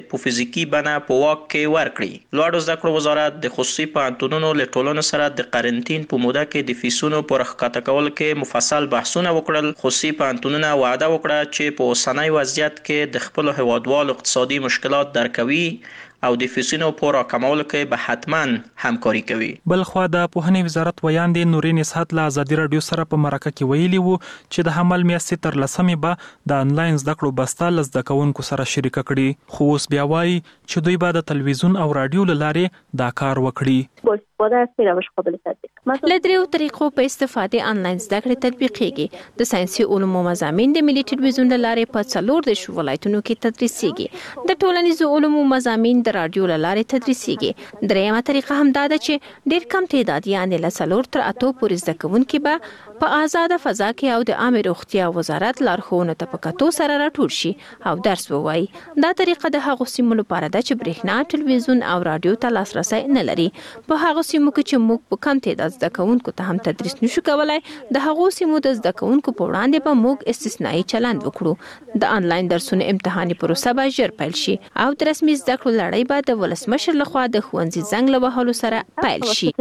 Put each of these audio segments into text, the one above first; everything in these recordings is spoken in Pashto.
په فزیکي بڼه په واک کې ورکړي. لوړو زده کړو وزارت د خصوصي پوهنتونونو له ټولنو سره د قرنطین په موده کې د فیسونو په راښکته کولو کې مفصل بحثونه وکړل. خصوصي پوهنتونونه وعده وکړه چې په اوسنی وضعیت کې د خپلو هیوادوالو اقتصادي مشکلات درک کوي او د فیسونو په راکمولو کې به حتما همکاري کوي. بلخوا د پوهنې وزارت ویاندې نورین اسحت له ازادي راډیو سره په مرکه کې ویلي وو چې د حمل میاشتې تر 10 به د انلاین زده کړو بسته له زده کوونکو سره شریکه کړي. خو اوس بیا وایي چې دوی به د تلویزیون او راډیو له لارې دا کار وکړي. با استفاده از روش قابل تطبیق له دریو طریقو په استفادې انلاین زده کړې تطبیقېږي. د ساینسي علومو مضامین د ملي ټلویزیون له لارې په 14 ولایتونو کې تدریسېږي. د ټولنیزو علومو مضامین د راډیو له لارې تدریسېږي. دریمه طریقه هم دا ده چې ډېر کم تعداد یعنې له 4 تر 8 پورې زده کوونکي به په آزاده فضا کې او د عامه روغتیا وزارت لارښوونو ته په کتو سره راټول شي او درس ووایي. دا طریقه د هغو سیمو لپاره ده چې برېښنا، ټلویزیون او راډیو ته لاسرسی نه لري. په هغو سیمو کې چې موږ په کم تعداد زده کوونکو ته هم تدریس نشو کولای، د هغو سیمو د زده کوونکو په وړاندې به موږ استثنایی چلند وکړو. د انلاین درسونو امتحاني پروسه به ژر پیل شي او د رسمي زده کړو لړۍ به د ولسمشر لخوا د ښوونځي زنګ له وهلو سره پیل شي.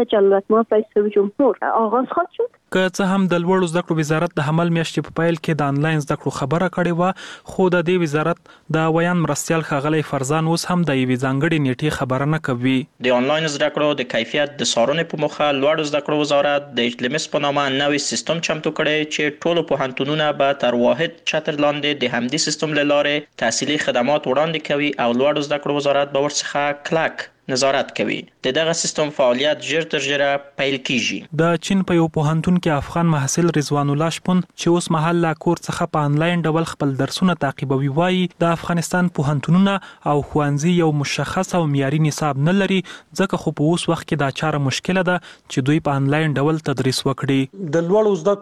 که څه هم د لوړو زده کړو وزارت د حمل میاشتې په پیل کې د انلاین زده کړو خبره کړې وه، خو د دې وزارت د ویان مرستیال ښاغلی فرزان اوس هم د یوې ځانګړې نیټې خبره نه کوي. د انلاین زده کړو د کیفیت د څارنې په موخه لوړو زده کړو وزارت د HLMS په نامه نوې سیستم چمتو کړی چې ټولو پوهنتونونه به تر واحد چتر لاندې د همدې سیستم له لارې تحصیلي خدمات وړاندې کوي او لوړو زده کړو وزارت به ورڅخه کلک نظارت کوي. د دغه سیستم فعالیت ژر تر ژره پیل کیږي. د چین په یو پوهنتون کې افغان محصل رضوان الله شپون چې اوس مهال لا کور څخه په انلاین ډول خپل درسونه تعقیبوي وایي د افغانستان پوهنتونونه او ښوونځي یو مشخص او معیاري نصاب نه لري، ځکه خو په اوس وخت کې دا چاره مشکله ده چې دوی په انلاین ډول تدریس وکړي. د لوړو زده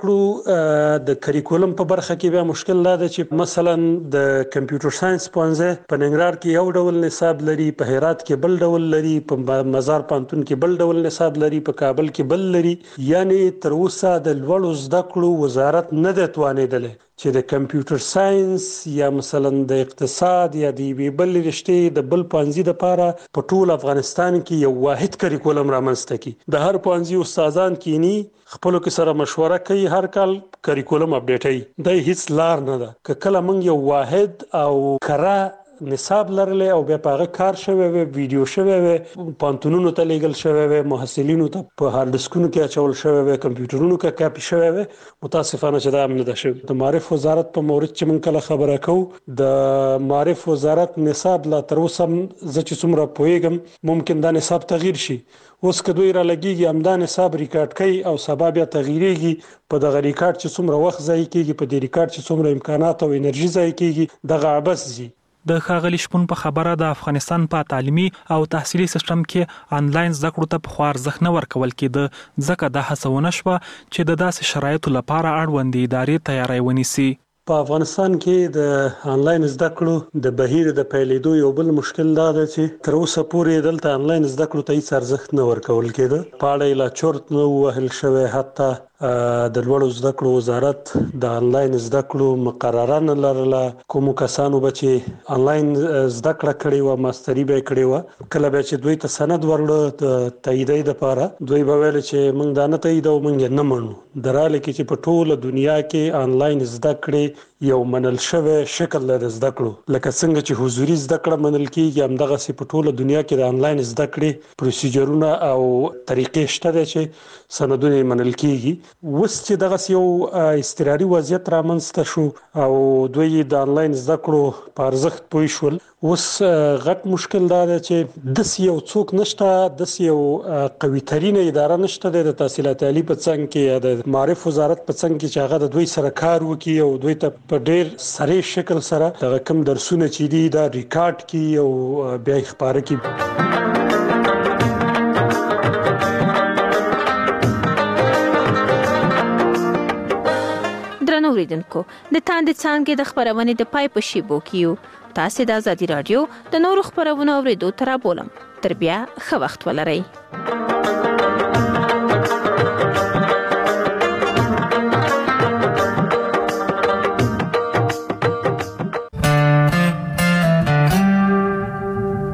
کړو د کریکولم په برخه کې بیا مشکل دا ده چې مثلا د کمپیوټر ساينس پوهنځی په ننګرهار کې یو ډول نصاب لري، په هرات کې بل ډول لري، په مزار پوهنتون کې بل ډول نصاب لري، په کابل کې بل لري. یعنی تر اوسه د لوړو زده کړو وزارت نه دی توانېدلی چې د کمپیوټر ساينس یا مثلا د اقتصاد یا د یوې بل رشتې د بل پوهنځي دپاره په ټول افغانستان کې یو واحد کریکولم رامنځته کړي. د هر پوهنځي استادان کینی خپلو کې سره مشوره کوي، هر کال کریکولم اپډیټوي. دا هیڅ لار نه ده. که کله موږ یو واحد او کره نصاب لرلې او بیا په هغه کار شوی وي، ویډیو شوی وي، پوهنتونونو ته لیږل شوی وي، محصلینو ته په هارد ډسکونو کې اچول شوی وي، کمپیوټرونو کې کاپي شوی وي، متاسفانه چې دا هم نه ده شوی. د معارف وزارت په مورد چې موږ کله خبره کوو، د معارف وزارت نصاب لا تر اوسه زه چې څومره پوهېږم ممکن دا نصاب تغییر شي. اوس که دوی را لګېږي همدا نصاب ریکارډ کوي او سبا بیا تغییرېږي، په دغه ریکارډ چې څومره وخت ضایع کېږي، په دې ریکارډ چې څومره امکانات او انرژي ضایع کېږي، دغه عبث ځي. د ښاغلي شپون په خبره د افغانستان په تعلیمي او تحصیلي سیستم کې انلاین زده کړو ته پخوا ارزښت نه ورکول کېده، ځکه دا هڅه ونه شوه چې د داسې شرایطو لپاره اړوندې ادارې تیاری ونیسي. په افغانستان کې د انلاین زده کړو د بهیر د پیلېدو یو بل مشکل دا دی چې تر اوسه پورې دلته انلاین زده کړو ته هیڅ ارزښت نه ورکول کېده. په اړه یې لا چرت نه ووهل شوی. حتی د لوړو زده کړو وزارت د انلاین زده کړو مقرره نه لرله. کومو کسانو به چې انلاین زده کړه کړې وه، ماستري به یې کړې وه، کله به چې دوی ته سند ورړه د تاییدۍ دپاره، دوی به ویل چې موږ دا نه تاییدوو، موږ یې نه منو. د راله کې چې په ټوله دنیا کې انلاین زده کړې یو منل شوی شکل دی د زده کړو. لکه څنګه چې حضوري زده کړه منل کېږي، همدغسې په ټوله دنیا کې د انلاین زده کړې پروسیجرونه او طریقې شته دی چې سندونه یې منل کېږي. اوس چې دغسې یو اضطراري وضعیت رامنځته شو او دوی د انلاین زده کړو په ارزښت پوه شول، اوس غټ مشکل دا دی چې داسې یو څوک نشته، داسې یو قوي ترینه اداره نشته دی د تحصیلات عالي په څنګ کې یا د معارف وزارت په څنګ کې چې هغه د دوی سره کار وکړي او دوی ته په ډېر سریع شکل سره دغه کوم درسونه چې دي دا ریکارډ کړي او بیا یې خپاره کړي. درنو اوریدونکو، د تاندې څانګې د خپرونې د پای په شیبو کې یو. تاسې د ازادي راډیو د نورو خپرونو اورېدو ته رابولم. تر بیا ښه وخت ولرئ.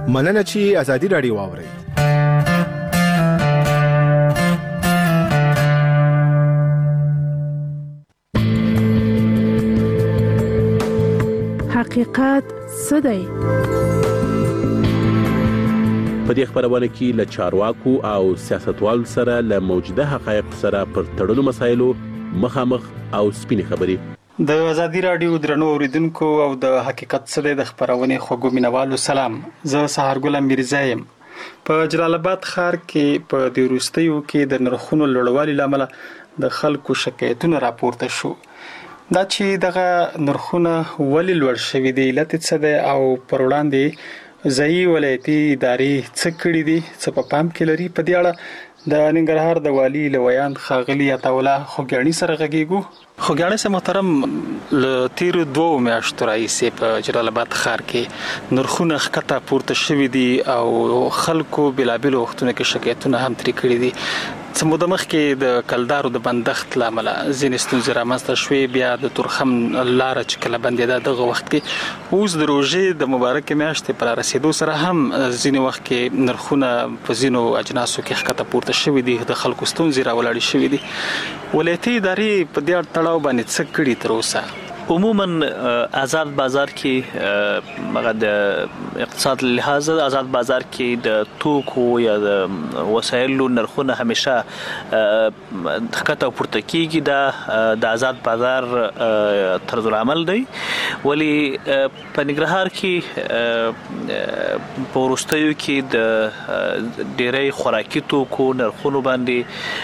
مننه چې ازادي رادیو واورئ. حقیقت څه دی؟ په دې خبرونه کې له چارواکو او سیاستوالو سره له موجوده حقایق سره پر تړلو مسایلو مخامخ او سپینې خبرې. د ازادي رادیو درنو اوریدونکو او د حقیقت څه دی د خبرونه خوږو مینوالو سلام. زه سحرګل میرزا یم. په جلال آباد ښار کې په د وروستیو کې د نرخونو لوړوالي لامل د خلکو شکایتونه راپورته شو. دا چې دغه نرخونه ولې لوړ شوي دي، علت څه دی او پر وړاندې ځایي ولایتي ادارې څه کړي دي، څه په پام کې لري، په دې اړه د ننګرهار د والي لویان ښاغلي عطاالله خوږیاڼي سره غږیږو. خوږیاڼي سره محترم، له تیرو 2 میاشتو راهیسې په جلال آباد ښار کې نرخونه ښکته پورته شوي دي او خلکو بېلابېلو وختونو کې شکایتونه هم ترې کړي دي. څه موده مخکې د کلدارو د بندښت له امله ځینې ستونزې رامنځته شوې، بیا د تورخم لاره چې کله بندېده دغه وخت کې، اوس د روژې د مبارکې میاشتې پر رسېدو سره هم ځینې وخت کې نرخونه په ځینو اجناسو کې ښکته پورته شوي دي، د خلکو ستونزې راولاړې شوي دي. ولایتي ادارې په دې تړاو باندې څه کړي تر اوسه؟ عموما آزاد بازار کې مګر د اقتصاد لحاظ آزاد بازار کې د توکو یا د وسایلو نرخونه همیشه ښکته پورته کیږي. د آزاد بازار طرز العمل دی. ولی په ننګرهار کې په وروستیو کې د ډېری خوراکي توکو نرخونو باندې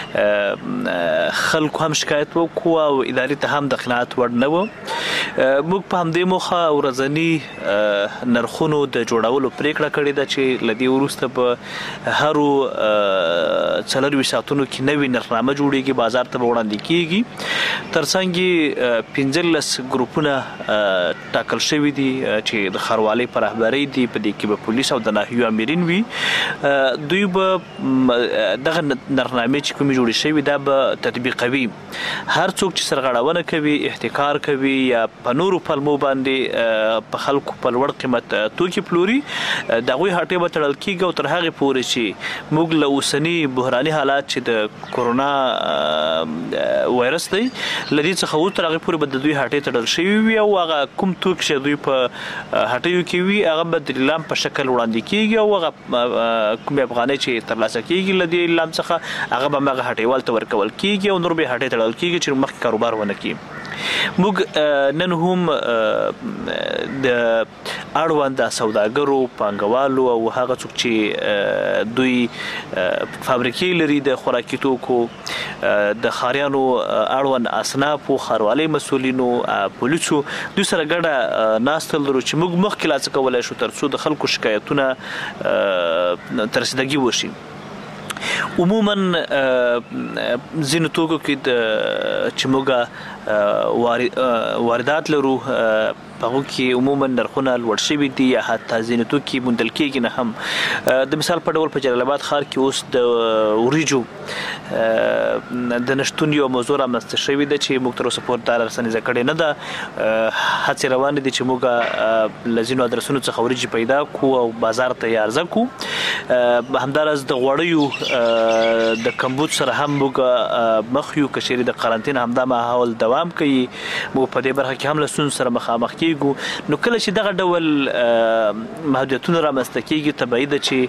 خلکو هم شکایت وکړو او ادارې ته هم د قناعت وړ نه و. موږ په همدې موخه ورځنی نرخونو د جوړولو پریکړه کړې ده چې لدی وروسته په هرو 24 ساعتونو کې نوې نرخنامه جوړیږي، بازار ته وړاندې کیږي. ترڅنګ 15 ګروپونه ټاکل شوي دي چې د خاروالۍ پر رهبرۍ دي، په دې کې به پولیس او د ناحیو امرین وي. دوی به دغه نرخنامې چې کومې جوړې شوي دا به تطبیقوي. هر څوک چې سرغړونه کوي، احتکار کوي یا په نورو پلمو باندې په خلکو په لوړ قیمت توکي پلوري، دغه هټې به تړل کیږي او تر هغه پورې چې موږ له اوسنی بحراني حالات چې د کورونا وایرس دی لدې څخه وروسته تر هغه پورې به د دوی هټې تړل شوي وي او هغه کوم توکي چې دوی په هټیو کې وي هغه به د لیلام په شکل وړاندې کیږي او هغه کوم افغانۍ چې ترلاسه کیږي لدې لیلام څخه هغه به هغه هټیوال ته ورکول کیږي او نور به هټې تړل کیږي چې مخکې کاروبار ونه کړي. موږ نن هم د اړوند سوداګرو، پانګوالو او هغه څوک چې دوی فابریکې لري د خوراکي توکو، د خاریانو اړوند اصناف او خاروالۍ مسولینو، پولیسو دوی سره ګډه ناستل لرو چې موږ مخکې لا څه کولای شو ترڅو د خلکو شکایتونه تر رسیدګي وشي. عموما ځینو توکو کې چې موږ واردات لرو هغه کې عموما نرخونه لوړ شوي دي یا حتی ځینې توکي موندل کېږي نه هم. د مثال په ډول په جلال آباد ښار کې اوس د وریجو د نشتون یو موضوع رامنځته شوې ده چې موږ تر اوسه پورې دا رسنیزه کړې نه ده. هڅې روانې دي چې موږ له ځینو ادرسونو څخه وریجې پیدا کړو او بازار ته یې عرضه کړو. همداراز د غوړیو د کمبود سره هم موږ مخ یو، که چیرې د قرنطین همدا ماحول دوام کوي موږ په دې برخه کې هم له ستونزو سره مخامخ کیږو. نو کله چې دغه ډول محدودیتونه رامنځته کیږي طبیعي ده چې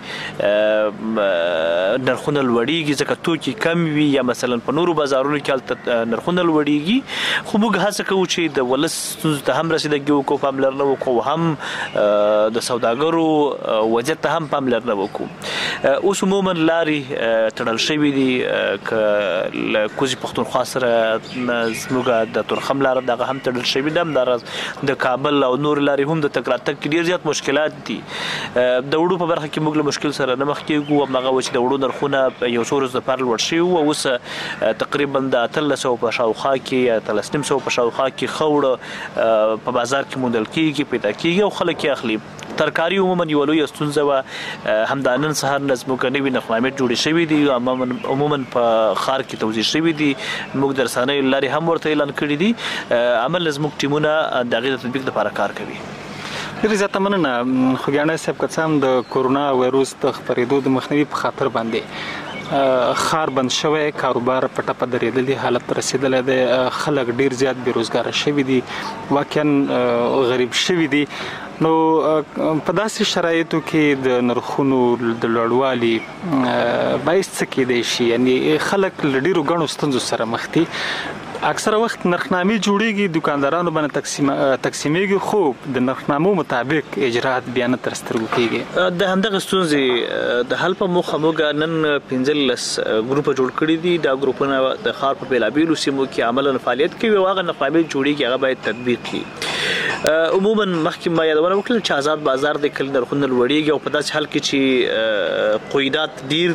نرخونه لوړیږي ځکه توکي کم وي یا مثلا په نورو بازارونو کې نرخونه لوړیږي. خو موږ هڅه کوو چې د ولس ستونزو ته هم رسیدګي وکړو، پاملرنه وکړو، هم د سوداګرو وضعیت ته هم پاملرنه وکړو. اوس عموما لارې تړل شوي دي که له کوزي پښتونخوا سره زموږ د تورخم لاره دغه هم تړل شوي ده. همداراز د کابل او نور لارې هم د تګ راتګ کې ډېر زیات مشکلات دي. د وړو په برخه کې موږ له مشکل سره نه مخ کېږو. هماغه و چې د وړو نرخونه یو څو ورځو دپاره لوړ شوي وو، اوس تقریبا د 1300 په شاوخوا کې یا 1300 په شاوخوا کې خوړه په بازار کې موندل کېږي، پیدا کېږي او خلک یې اخلي. ترکاري عموما یو لویه ستونزه وه. همدا نن سهار زموږ نوي نرخنامې جوړې شوي دي، عموما په ښار کې توزیع شوي دي. موږ د رسنیو لارې هم ورته اعلان کړي دي. عمل زموږ ټیمونه د هغې د تطبیق لپاره کار کوي. ډېر زیاته مننه خوږیاڼی صاحب. که څه هم د کورونا وایروس د خپرېدو د مخنیوي په خاطر باندې خار بند شوی، کاروبار په ټپه درېدلی حالت ته رسېدلی دی، خلک ډېر زیات بېروزګاره شوي دي، واقعا غریب شوي دي. نو په داسې شرایطو کې د نرخونو د لوړوالي باعث څه کېدای شي؟ یعنی خلک له ډېرو ګڼو ستونزو سره مخ دي. اکثره وخت نرخنامې جوړېږي، دکاندارانو باندې تقسیمېږي، خو د نرخنامو مطابق اجرات بیا نه تر سترګو کېږي. د همدغه ستونزې د حل په موخه موږ نن 15 ګروپه جوړ کړي دي. دا ګروپونه د ښار په بېلابېلو سیمو کې عملاً فعالیت کوي او هغه نرخنامې جوړېږي هغه باید تطبیق کړي. عموما مخکې ما یادونه وکړل چې آزاد بازار د کله نرخونه لوړېږي او په داسې حال کې چې قیودات ډېر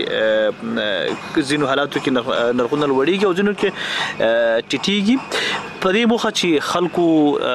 دي، ځینو حالاتو کې نرخونه لوړېږي او ځینو کې ټیټېږي. په دې موخه چې خلکو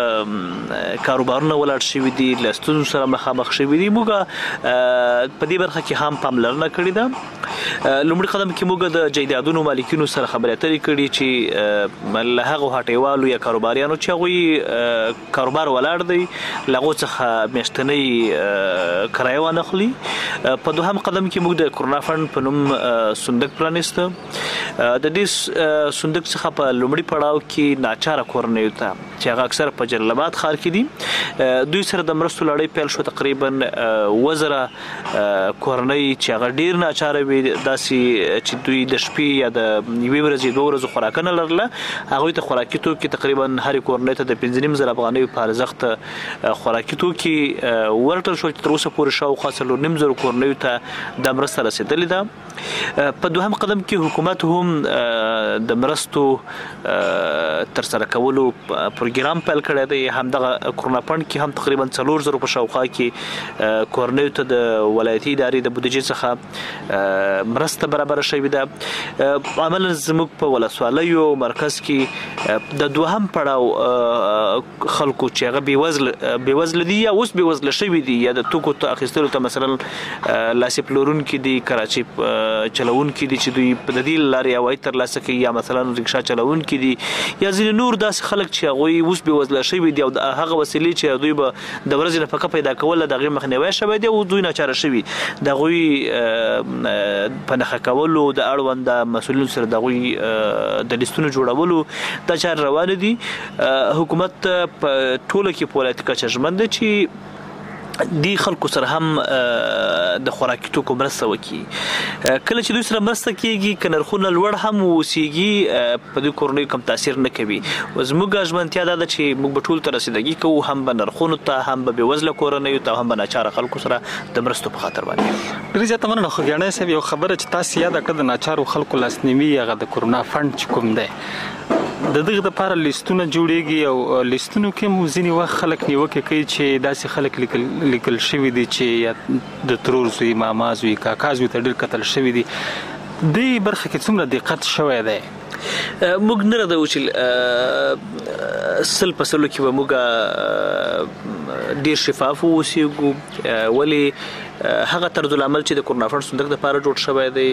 کاروبارونه ولاړ شوي دي، له ستونزو سره مخامخ شوي دي، موږ په دې برخه کې هم پاملرنه کړې ده. لومړي قدم کې موږ د جایدادونو مالکینو سره خبرې اترې کړې چې له هغو هټیوالو یا کاروباریانو چې هغوی کاروبار ولاړ دی له هغو څخه میاشتنۍ کرایه وانخلي. په دوهم قدم کې موږ د کورونا فنډ په نوم صندوق پرانیسته. د دې صندوق څخه په لومړي پړاو کې ناچاره کورنیو ته چې هغه اکثر په جلال آباد ښار کې دي، دوی سره د مرستو لړۍ پیل شو. تقریبا 1000 کورنۍ چې هغه ډېر ناچاره وي، داسې چې دوی د شپې یا د یوې ورځې 2 ورځو خوراکونه لرله، هغوی ته خوراکي توکي تقریبا هرې کورنۍ ته د 15,000 افغانیو په ارزښت خوراکي توکي ورکړل شول چې تر اوسه پورې شاوخوا 4,500 کورنیو ته دا مرسته رسېدلې ده. په دوهم قدم کې حکومت هم د مرستو ترسره کولو پروګرام پیل کړی دی. همدغه کورونا فنډ کې هم تقریبا 4,000 په شاوخوا کې کورنیو ته د ولایتي ادارې د بودیجې څخه مرسته برابره شوې ده. عملاً زموږ په ولسوالیو مرکز کې د دوهم پړاو خلکو چې هغه بېوزله دي یا اوس بېوزله شوي دي یا د توکو ته اخیستلو ته مثلا لاسې پلورونکي دي، کراچۍ چلونکي دي چې دوی په د دې لارې عواید ترلاسه کوي، یا مثلا رکشا چلونکي دي، یا ځینې نور داسې خلک چې هغوی اوس بېوزله شوي دي او هغه وسیلې چې دوی به د ورځې نفقه پیدا کوله د هغې مخنیوی شوی دی او دوی ناچاره شوي، د هغوی په نښه کولو د اړونده مسؤلینو سره د هغوی د لیستونو جوړولو دا چارې روانې دي. حکومت په ټوله کې په ولایتي کچه ژمن دی چې دی خلکو سره هم د خوراکي توکو مرسته وکړي. کله چې دوی سره مرسته کېږي که نرخونه لوړ هم اوسېږي په دوی کورنیو کم تاثیر نه کوي. زموږ ژمنتیا دا ده چې موږ به ټولو ته رسیدګي کوو، هم به نرخونو ته، هم به بېوزله کورنیو ته، هم به ناچاره خلکو سره د مرستو په خاطر باندې. ډېر زیاته مننه خوږیاڼی صاحب. یو خبره چې تاسو یاده کړه د ناچارو خلکو لاسنیوي، هغه د کورونا فنډ چې کوم دی د دغه لپاره لیستونه جوړېږي او لیستونو کې مو ځینې وخت خلک نیوکې کوي چې داسې خلک لیکل شوي دي چې د ترور زوی، ماما زوی، کاکا زوی ته ډېر کتل شوي دي. دې برخه کې څومره دقت شوی دی؟ موږ نه ردو چې 100% کې به موږ ډېر شفاف اوسېږو، ولې هغه طرز العمل چې د کورونا فنډ صندوق لپاره جوړ شوی دی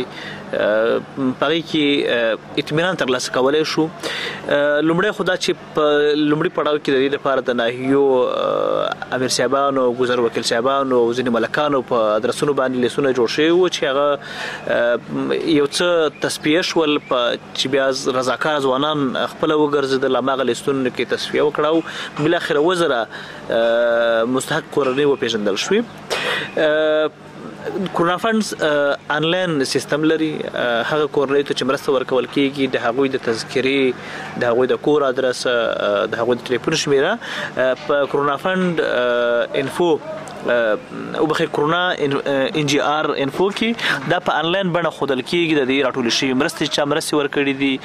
په هغې کې اطمینان ترلاسه کولی شو. لومړی خو دا چې په لومړي پړاو کې د دې لپاره د ناحیو امیر صاحبانو، ګذر وکیل صاحبانو او ځینې ملکانو په ادرسونو باندې لیستونه جوړ شوي وو چې هغه یو څه تصفیه شول چې بیا رضاکار ځوانان خپله وګرځېدل، هماغه لیستونو کې تصفیه وکړه او بالاخره 1000 مستحق کورنۍ وپېژندل شوې. کورونا فنډز آنلاین سیستم لري، هغه کورنۍ ته چې مرسته ورکول کېږي د هغوی د تذکرې، د هغوی د کور ادرس، د هغوی د ټلیفون شمیره په کورونا فنډ انفو او بخیر کورونا NGR انفو کې دا په آنلاین بڼه ښودل کېږي د دې راټولې شوي مرستې چې چا مرستې ورکړي دي،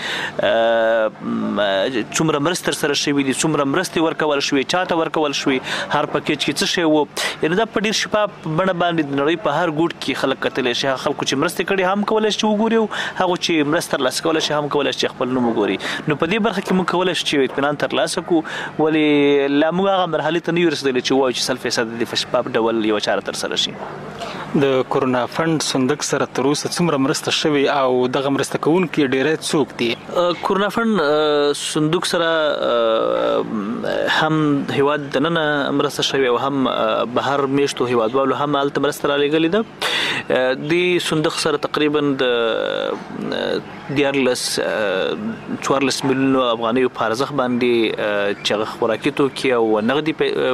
څومره مرستې ترسره شوي دي، څومره مرستې ورکول شوې، چا ته ورکول شوې، هر پکیج کې څه شی و. یعنې دا په ډېر شفاف بڼه باندې د نړۍ په هر ګوټ کې خلک کتلی شي. هغه خلکو چې مرستې کړي هم کولی شي وګوري، هغو چې مرسته ترلاسه کولی شي هم کولی شي خپل نوم وګوري. نو په دې برخه کې موږ کولی شو چې اطمینان ترلاسه کړو، ولې لا موږ هغه مرحلې ته نه یو رسېدلی چې ووایو چې 100% د شفاف ډول یو چاره ترسره شي. د کورونا فند صندوق سره تر اوسه څومره مرسته شوی او دغه مرسته کوونکي ډېر څوک دي؟ کورونا فند صندوق سره هم هیواد دننه مرسته شوی او هم بهر میشتو هیوادوالو هم الته مرسته را لګلې ده. د صندوق سره تقریبا د 14 میلیون افغانۍ په ارزښت باندې چې خوراکي توکي او نغدي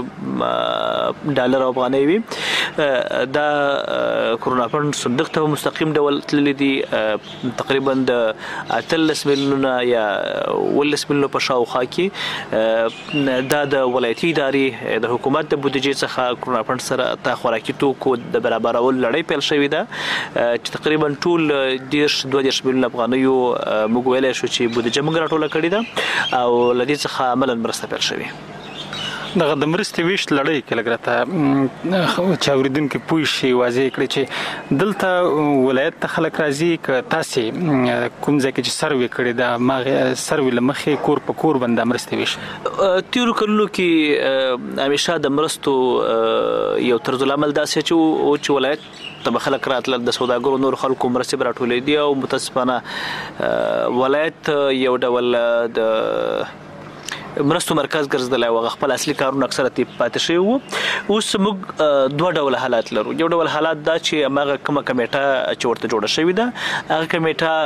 ډالر افغانۍ وي دا کورونا فند صندوق ته مستقیم ډول تللی دي. تقریبا د 13 میلیون یا 14 میلیون په شاوخوا کې دا د ولایتي ادارې د حکومت د بودیجې څخه کورونا فند سره د خوراکي توکو د برابرولو لړۍ پیل شوې ده چې تقریبا ټول 22 میلیون افغانیو موږ ویلی شو چې بودیجه موږ راټوله کړې ده او له دې څخه عملاً مرسته پیل شوې. دغه د مرستې ویش لړۍ کې لږ راته چې اورېدونکي پوه شي واضح کړي چې دلته ولایت ته خلک راځي که تاسې کوم ځای کې چې سروې کړې ده سروې له مخې کور په کور باندې مرستې ویش؟ تیرو کلونو کې همیشه د مرستو یو طرز العمل داسې چې ولایت ته خلک راتلل د سوداګرو نور خلکو مرستې راټولې دي او متاسفانه ولایت یو ډول د مرستو مرکز ګرځیدلی او خپل اصلي کارونه اکثره پاتې شوي وو. اوس موږ دوه ډوله حالات لرو. یو ډول حالات دا چې هماغه کومه کمیټه چې ورته جوړه شوې ده هغه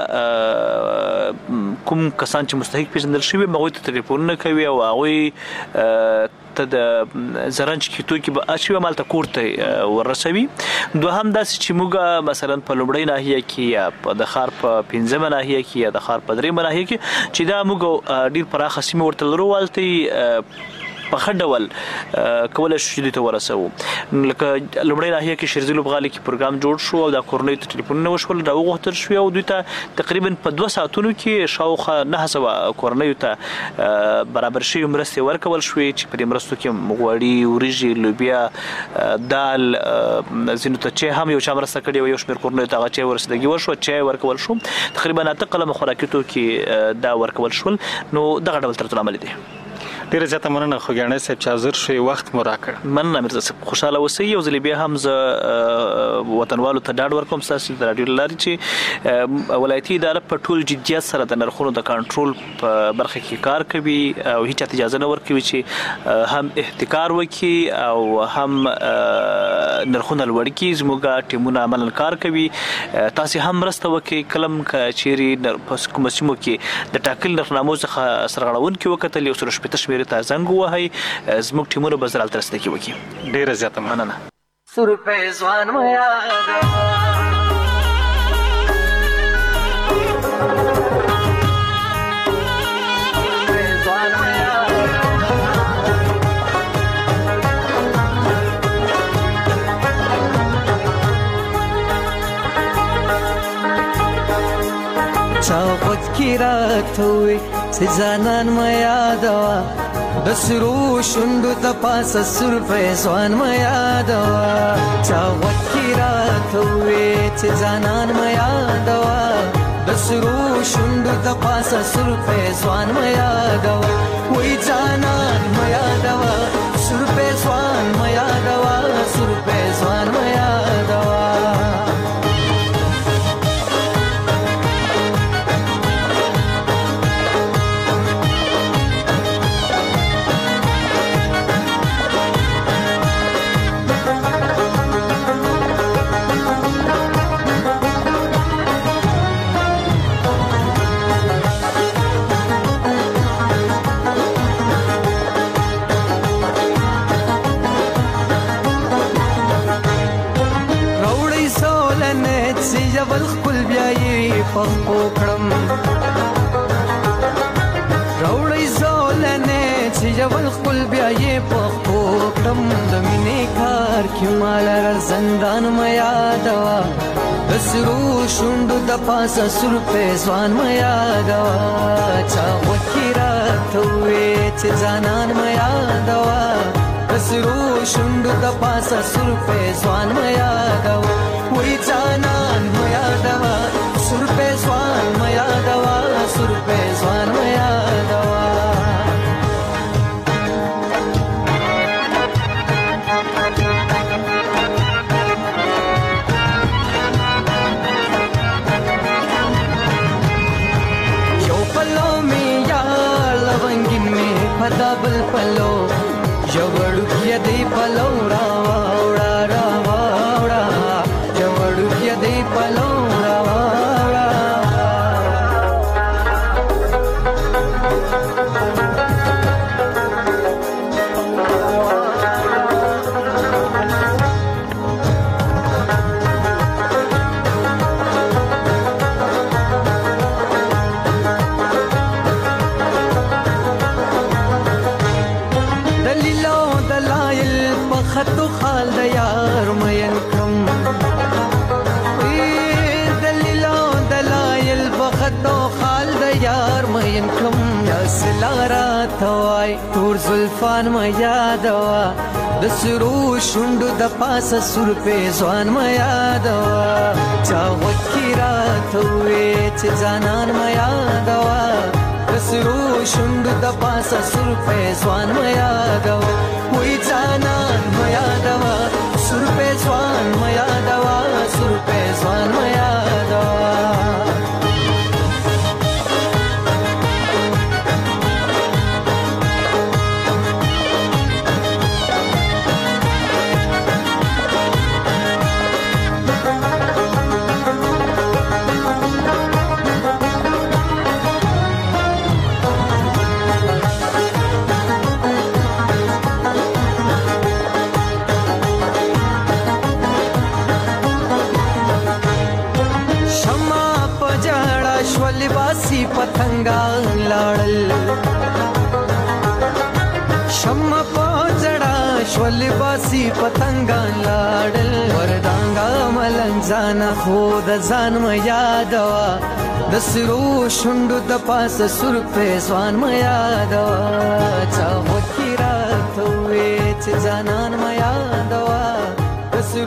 کمیټه کوم کسان چې مستحق پیژندل شوي هغوی ته ټلیفونونه کوي او هغوی ته د زرنج کې توکي به اچوي همالته کور ته ورسوي. دوهم داسې چې موږ مثلا په لومړۍ ناحیه کې یا د ښار په 5مه ناحیه کې یا د ښار په 3مه ناحیه کې چې دا موږ ډېر پراخه سیمې ورته لرو هلته په ښه ډول کولی شو چې دوی ته ورسوو. لکه لومړۍ ناحیه کې شیرزي لوبغالي کې پروګرام جوړ شو او دا کورنیو ته ټلیفونونه وشول راوغوښتل شوې او دوی ته تقریبا په 2 ساعتونو کې شاوخوا 900 کورنیو ته برابر شوي مرستې ورکول شوې چې په دې مرستو کې غوړي، وریژې، لوبیا، دال، ځینو ته چای هم یو چا مرسته کړې وه، یو شمېر کورنیو ته هغه چای ورسېدګي وشوه، چای ورکول شو. تقریبا 8 قلمه خوراکي توکي دا ورکول شول. نو دغه ډول طرز العمل دی. ډیره زیاته مننه خوږیاڼی صاحب چې حاضر شوي، وخت مو راکړ. مننه میرزا صاحب، خوشحاله اوسئ. یو ځلې بیا هم زه وطنوالو ته ډاډ ورکوم ستاسو د راډیو له لارې چې ولایتي اداره په ټول جدیت سره د نرخونو د کنټرول په برخه کې کار کوي او هیڅ چاته اجازه نه ورکوي چې هم احتکار وکړي او هم نرخونه لوړ کړي. زموږ ټیمونه عملاً کار کوي. تاسې هم مرسته وکړئ. کله هم که چیرې په کومو سیمو کې د ټاکلي نرخنامو څخه سرغړونکي وکتل 160 شمېرې ته زنګ ووهئ، زموږ ټیمونه به زر هلته رسېدګي وکړي. ډېره زیاته مننه. سروپې ځوان مو یادوه چا خود کی راتوي سزانان ما یادوا د سرو شوندو ته پاسه سروپې ځوان ما یادوا چا خود کی راتوي سزانان ما یادوا د سرو شوندو ته پاسه سروپې ځوان ما یادوا وای ځانان ما یادوا سروپې ځوان ما یادوا سروپې ځوان ما یادوا جبل خپل بیاي پخو کړم راوړی زولنه چې جبل خپل بیاي پخو کړم د مینې کار کې مال زندان ما یادوا د سرو شوندو د پاسه سروپې ځوان ما یادوا چا وکیرا ته چې ځانان ما یادوا د سرو شوندو د پاسه سروپې ځوان ما یادوا وای ځانان ما یادوا سروپې ځوان ما یادوا سروپې ځوان ما یادوا پلو جوړو کې دی پلو راوړا راوړا جوړو کې دی پلو خطو خال د یار مین کم دلیلو دلایل بخطو خال د یار مین کم یا سلارا توای تور زلفان ما یادوا د سرو شوندو د پاسه سر په ځوان ما یادوا چا وکیرا توې چې ځانان ما یادوا د سرو شوندو د پاسه سر په ځوان ما یادوا وای ځانان ما یادوا سر په ځوان ما یادوا سر په ځوان ما یادوا लिबासी पतंगा लाड़ल शम्मा पजड़ा श्वलिबासी पतंगा लाड़ल वरदांगा मलंजाना खुद जान म यादवा दसरो शुंडु द पास सुर पे स्वान म यादवा चाहो किरा थोए च जानन म यादवा